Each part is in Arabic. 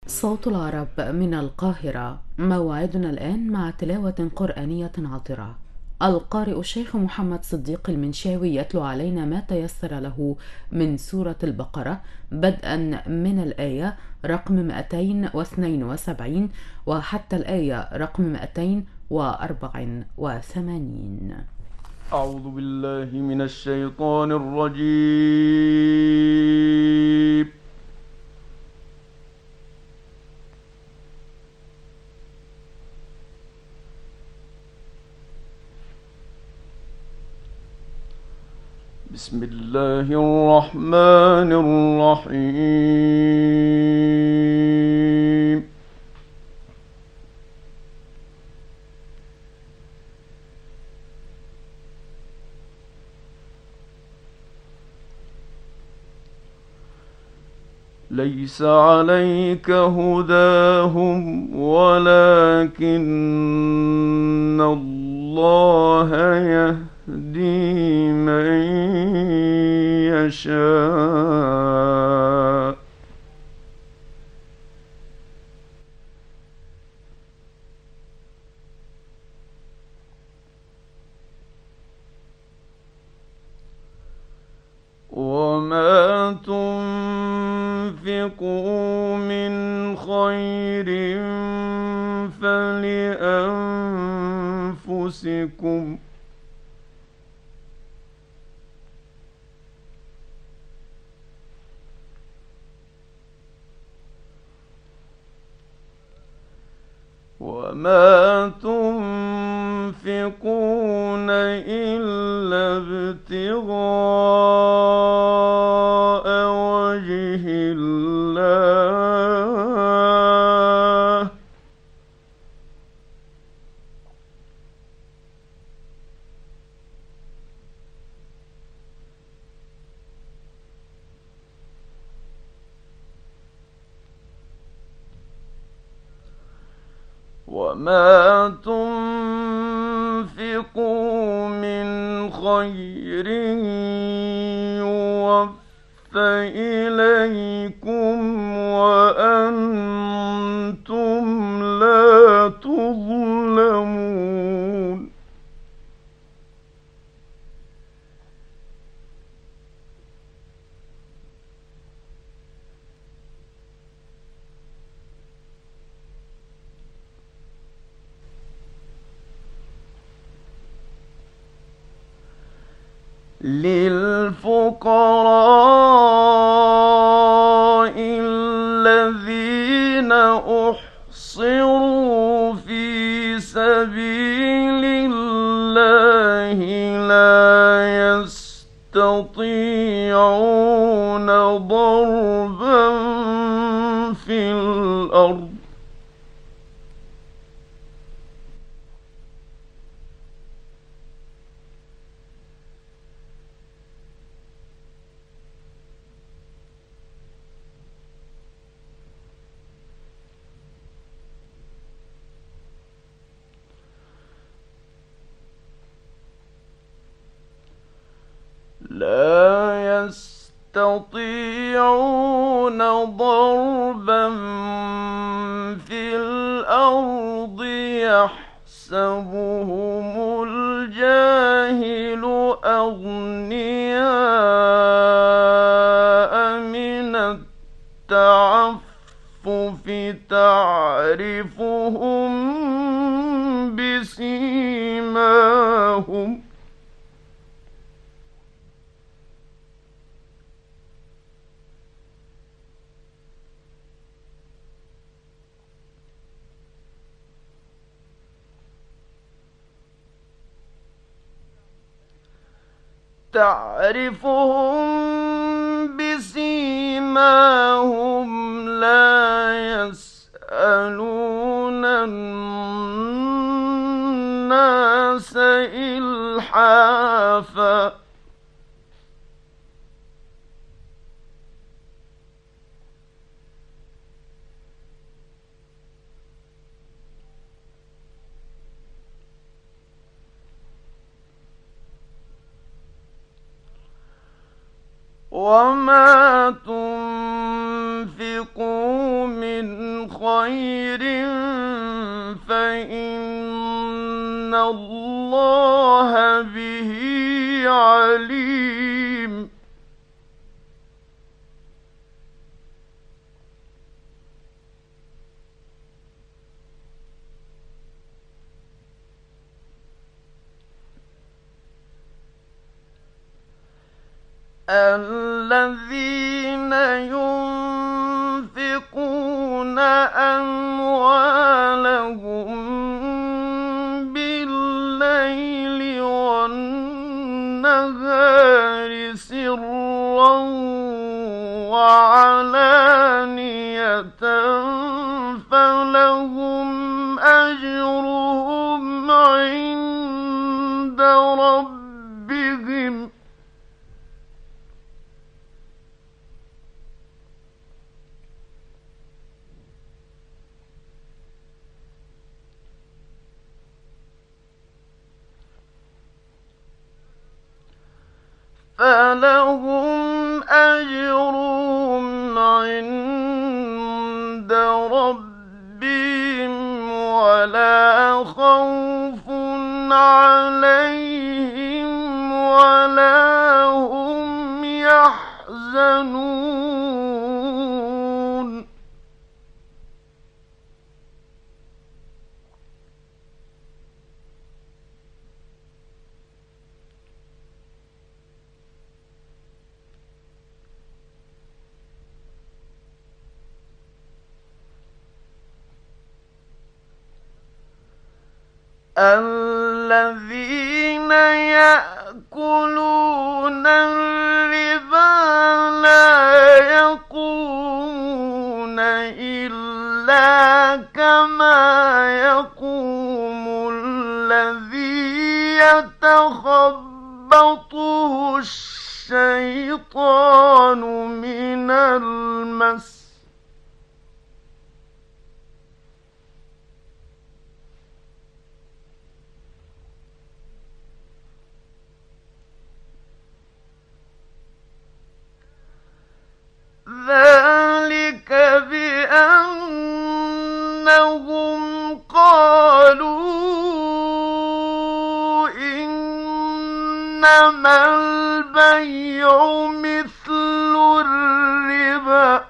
صوت العرب من القاهرة. موعدنا الآن مع تلاوة قرآنية عطرة. القارئ الشيخ محمد صديق المنشاوي يتلو علينا ما تيسر له من سورة البقرة، بدءا من الآية رقم 272 وحتى الآية رقم 284. أعوذ بالله من الشيطان الرجيم. بسم الله الرحمن الرحيم. ليس عليك هداهم ولكن الله يهدي من يشاء. وما تنفقوا من خير فلأنفسكم، وما تنفقون إلا ابتغاء وجه الله، وما تنفقوا من خير يوفى إليكم وأنتم لا تظلمون. للفقراء الذين أحصروا في سبيل الله لا يستطيعون ضربا في الأرض، لا يستطيعون ضربا في الأرض يحسبهم الجاهل أغنياء من التعفف تعرفهم بسيماهم لا يسألون الناس إلحافا. وما تنفقوا من خير فإن الله به عليم. الذين ينفقون أموالهم بالليل والنهار سرا وعلانية فلهم أجرهم عند ربهم فلهم أجرهم عند ربهم ولا خوف عليهم ولا هم يحزنون. الذين يأكلون الربا لا يقومون إلا كما يقوم الذي يتخبطه الشيطان من المس. ذلك بأنهم قالوا إنما البيع مثل الربا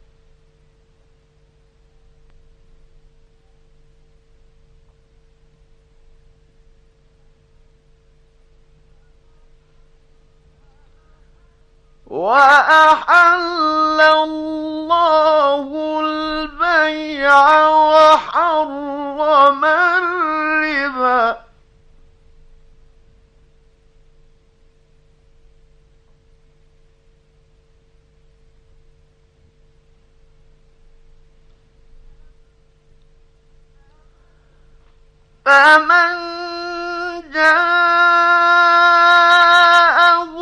وأحل الله البيع وحرم الربا فمن جاءه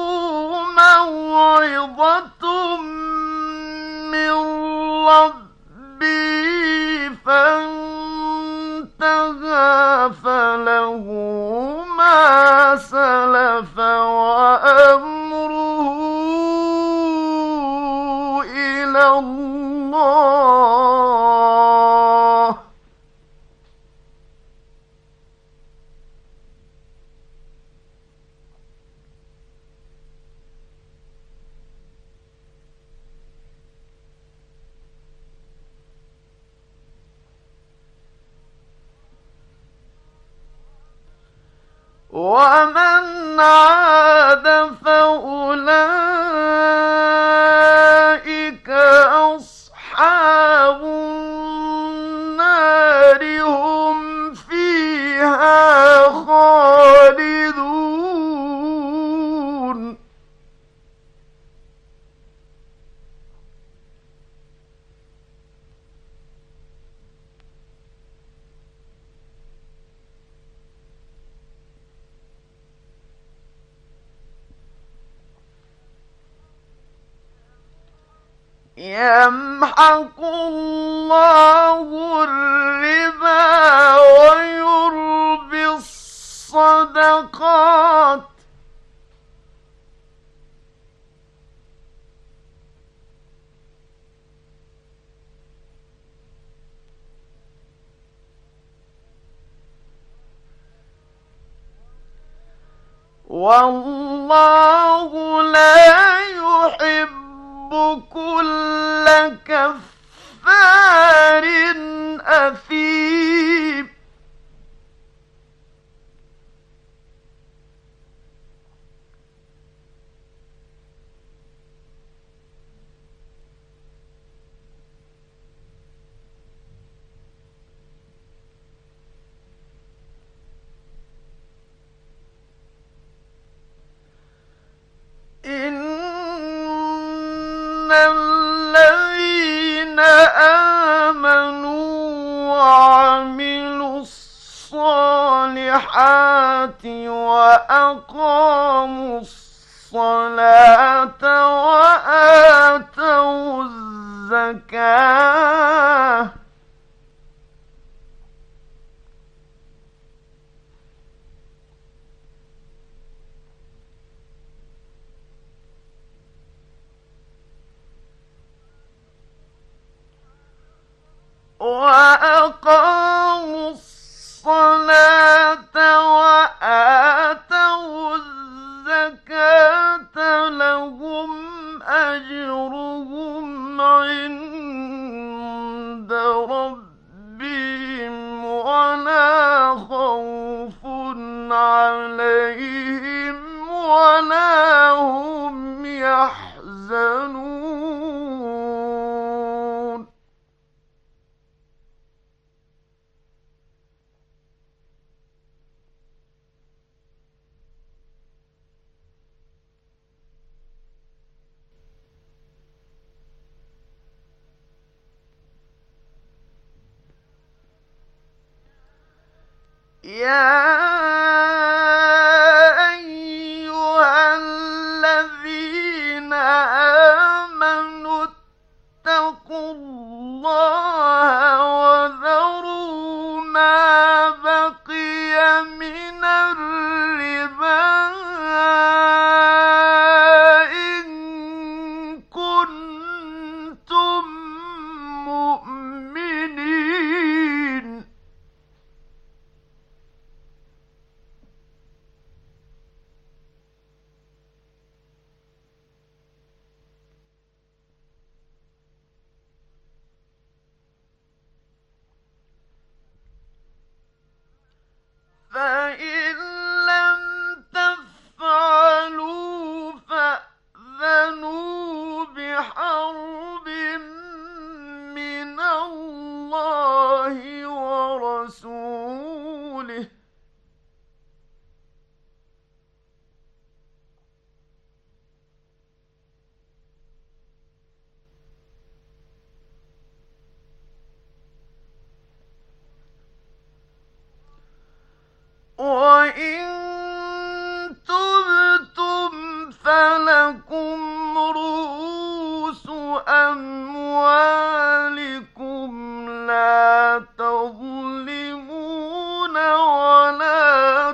موعظة من ربه فانتهى فله ما سلف وأمره إلى الله. ومن عاد فأولئك أصحاب النار هم فيها خالدون. يمحق الله الربا ويربي الصدقات والله لا يحب كل كفار أثيم. إن الذين آمنوا وعملوا الصالحات وأقاموا الصلاة وآتوا الزكاة وأقاموا الصلاة وآتوا الزكاة لهم أجرهم عند ربهم ولا خوف عليهم ولا هم يحزنون. يا أيها الذين آمنوا اتقوا الله وذروا ما بقي من الربا إن كنتم مؤمنين. فإن لم تفعلوا فأذنوا بحرب من الله ورسوله. وإن تبتم فلكم رؤوس أموالكم لا تظلمون ولا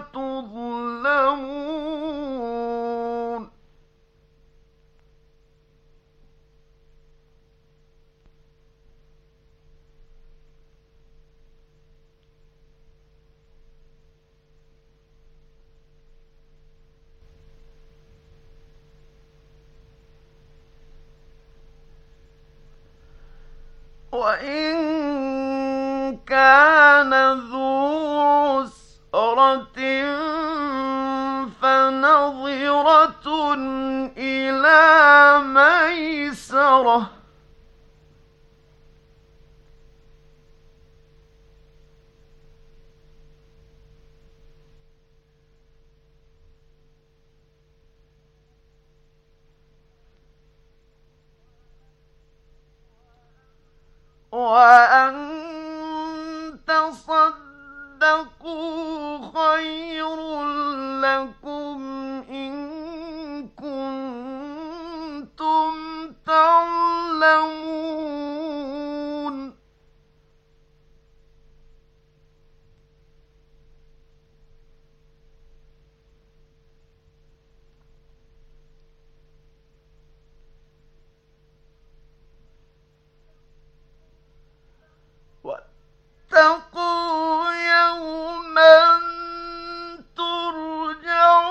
تظلمون. وإن كان ذو عسرة فنظرة إلى ميسرة وأن تصدقوا خير لكم إن كنتم تعلمون. واتقوا يوما ترجعون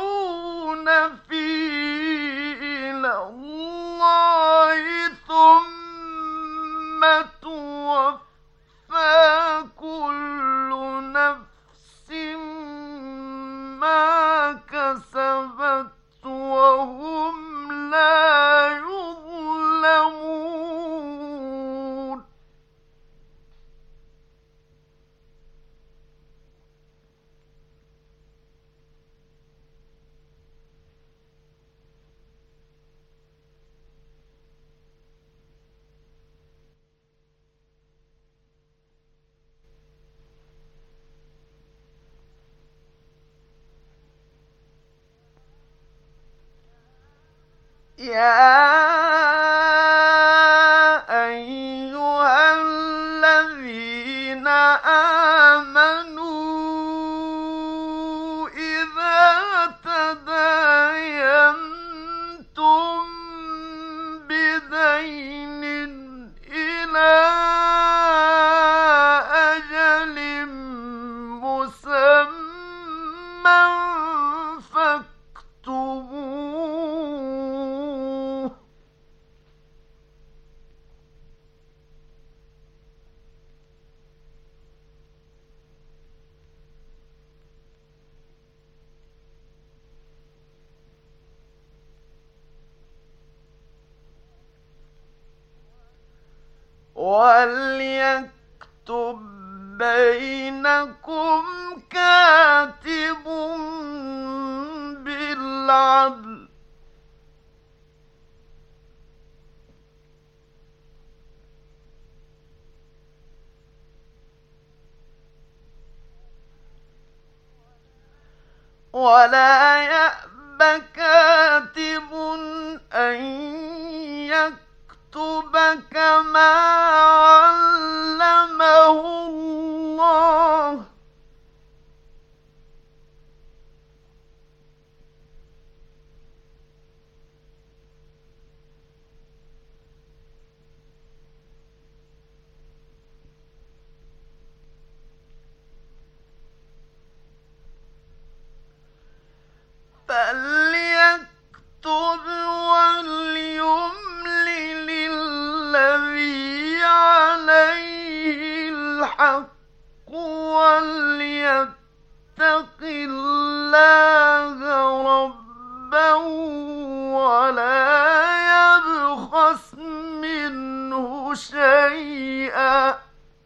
يا أيها الذين آمنوا إذا تداينتم بدين إلى أجل مسمى فاكتبوه. وليكتب بينكم كاتب بالعدل، ولا يأب كاتب أن يكتب كما علمه الله، فليكتب وليملل الذي عليه الحق وليتق الله ربه ولا يبخس منه شيئا،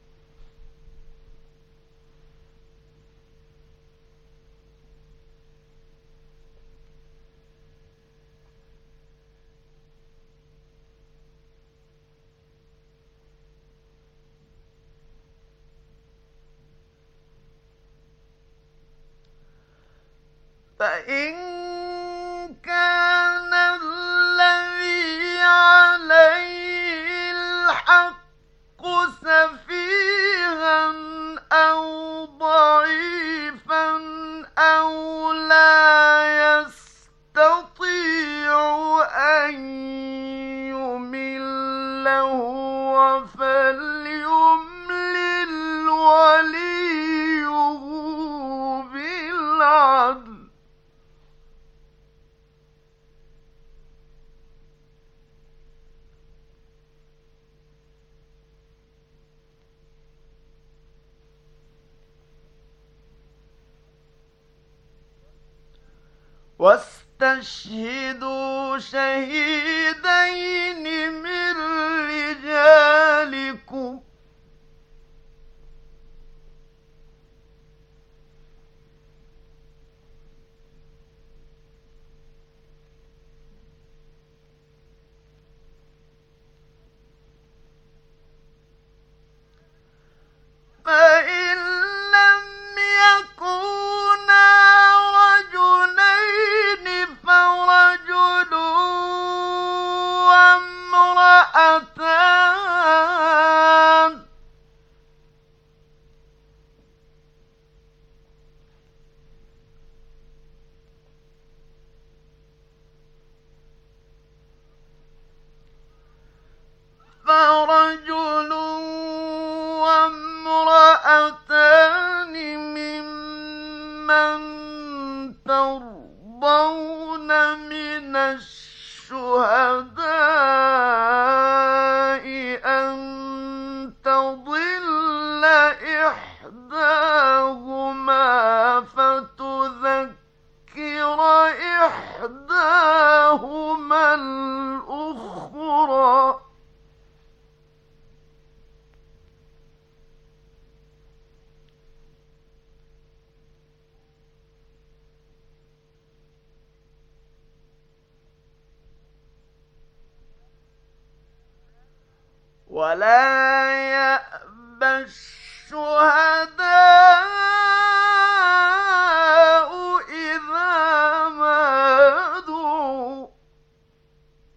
فإن كان الذي عليه الحق سفيها أو ضعيفا أو لا يستطيع أن يمل هو فليملل وليه بالعدل، واستشهدوا شهيدين من رجالكم فإن لم يكونا رجلين فرجل وامرأتان، فرجل وامرأتان ممن ترضون من الشهداء أن تضل إحداهما فتذكر إحداهما الأخرى، ولا يأبى الشهداء إذا ما دعوا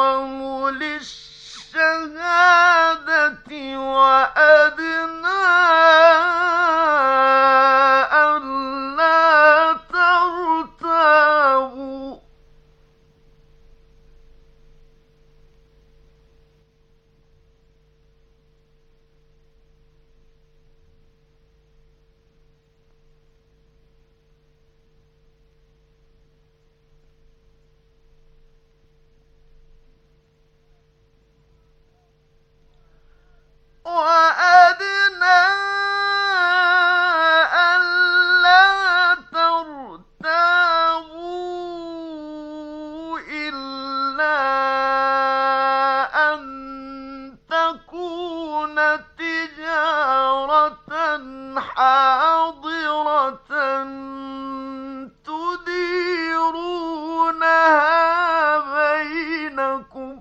أقوم للشهادة وأدنى ألا ترتابوا. وأدنى ألا ترتابوا إلا أن تكون تجارة حاضرة تديرونها بينكم.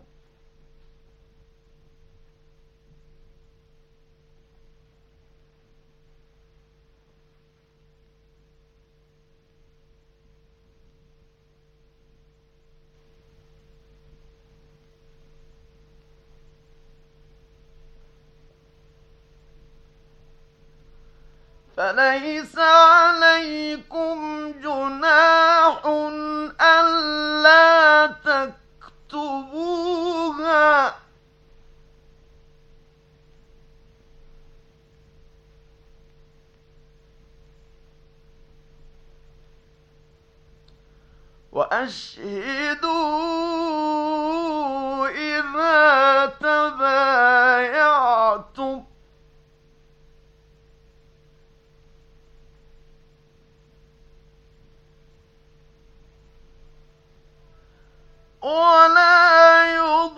فليس عليكم جناح ألا تكتبوها، وأشهدوا إذا تبايعتم، ولا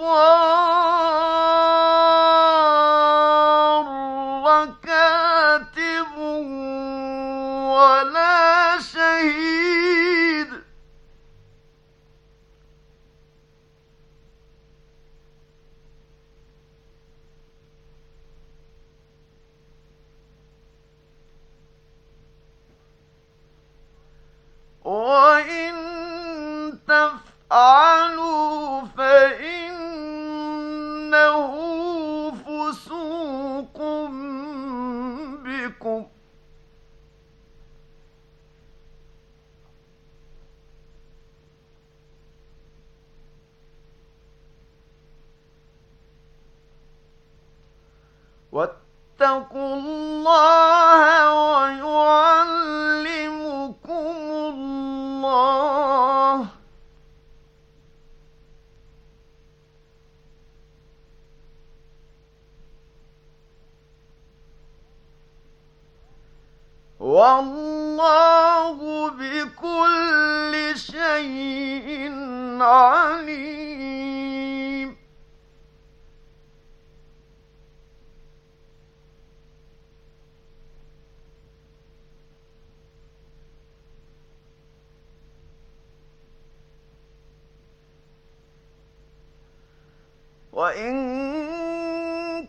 يضار كاتب ولا شهيد. وإن تفعلوا فإنه فسوق بكم، واتقوا الله ويعلمكم الله، والله بكل شيء عليم. وإن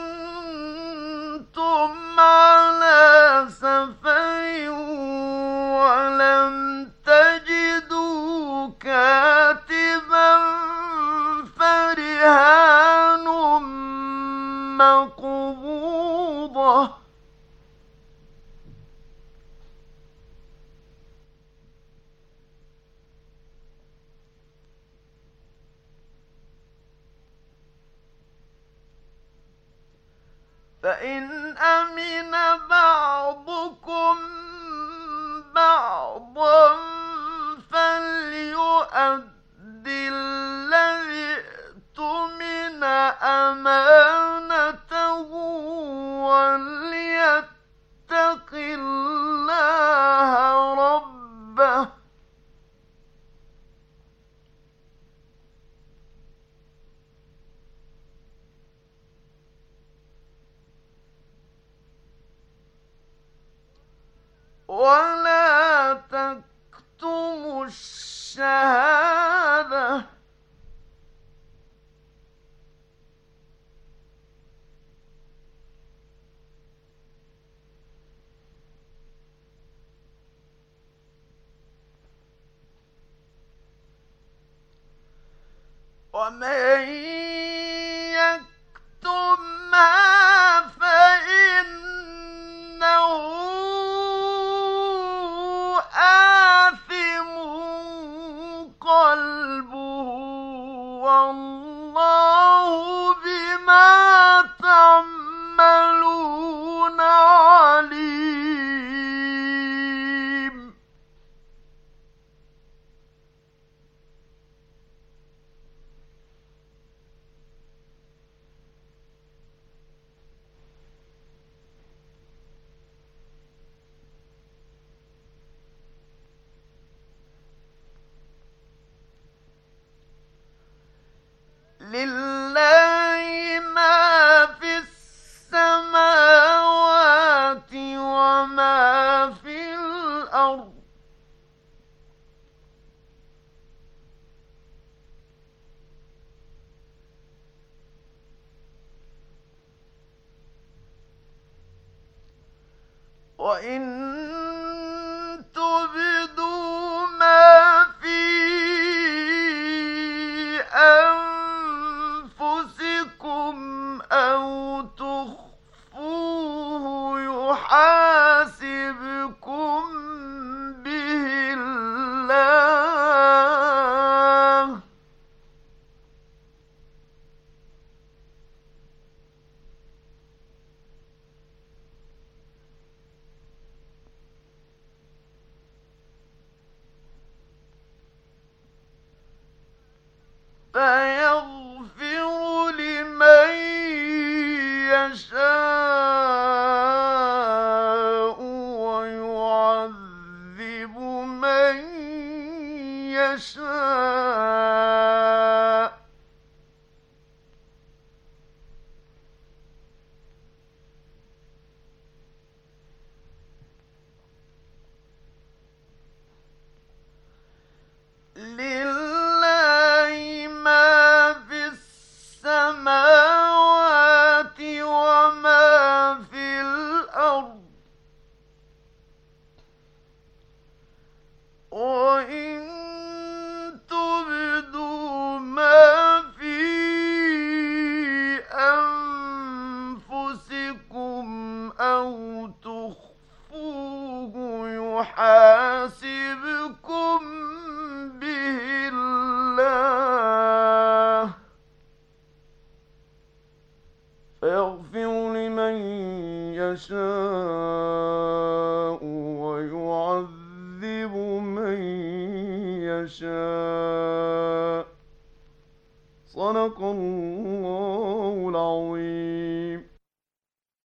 كنتم على سفر ولم تجدوا كاتبا فرهان مقبوضة، فإن أمن بعضكم بعضا فليؤد الذي اؤتمن أمانته وليتق الله ربه، ولا تكتموا الشهادة، ومن يكتمها فإنه آثم قلبه والله بما تعملون عليم. لله ما في السماوات وما في الأرض وإن تبدوا ما في أنفسكم أو تخفوه يحاسبكم به الله فيغفر لمن يشاء ويعذب من يشاء لله ما في السماوات وما في الأرض وإن تبدوا ما في أنفسكم أو تخفوه يحاسبكم به الله فيغفر لمن يشاء ويعذب من يشاء صدق الله العظيم.